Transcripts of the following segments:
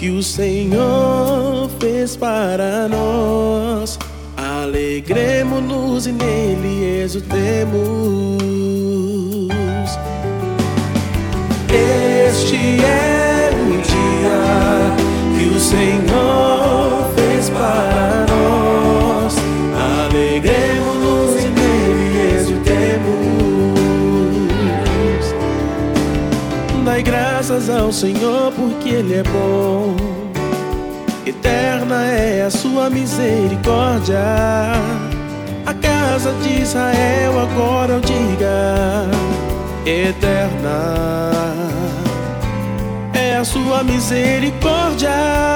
que o Senhor fez para nós. Alegremo-nos e nele exultemos. Este é o dia que o Senhor fez para nós. Alegremo-nos e nele exultemos. Dai graças ao Senhor porque Ele é bom. Eterna é a sua misericórdia. A casa de Israel agora eu diga: eterna é a sua misericórdia.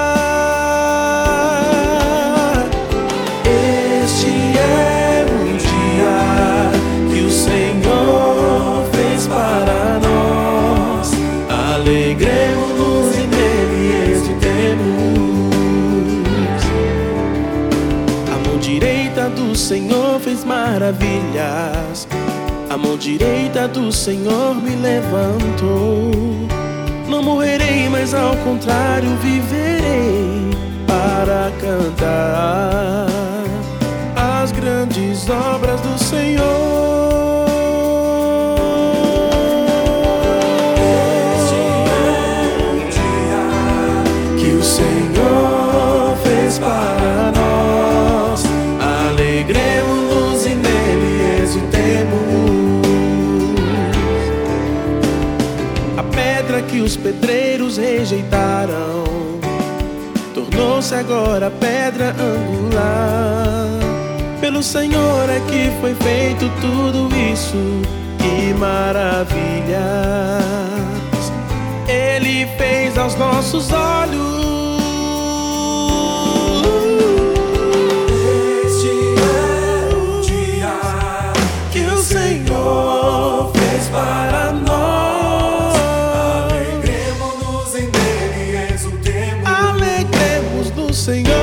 Este é o dia que o Senhor fez para nós. Alegremo-nos e nele exultemos. A mão direita do Senhor fez maravilhas. A mão direita do Senhor me levantou. Não morrerei, mas ao contrário viverei para cantar as grandes obras do Senhor. Este é o dia que o Senhor fez para nós. Alegremo-nos e nele exultemos. Que os pedreiros rejeitaram tornou-se agora pedra angular. Pelo Senhor é que foi feito tudo isso. Que maravilhas Ele fez aos nossos olhos. Este é o dia que o Senhor fez para nós. Senhor.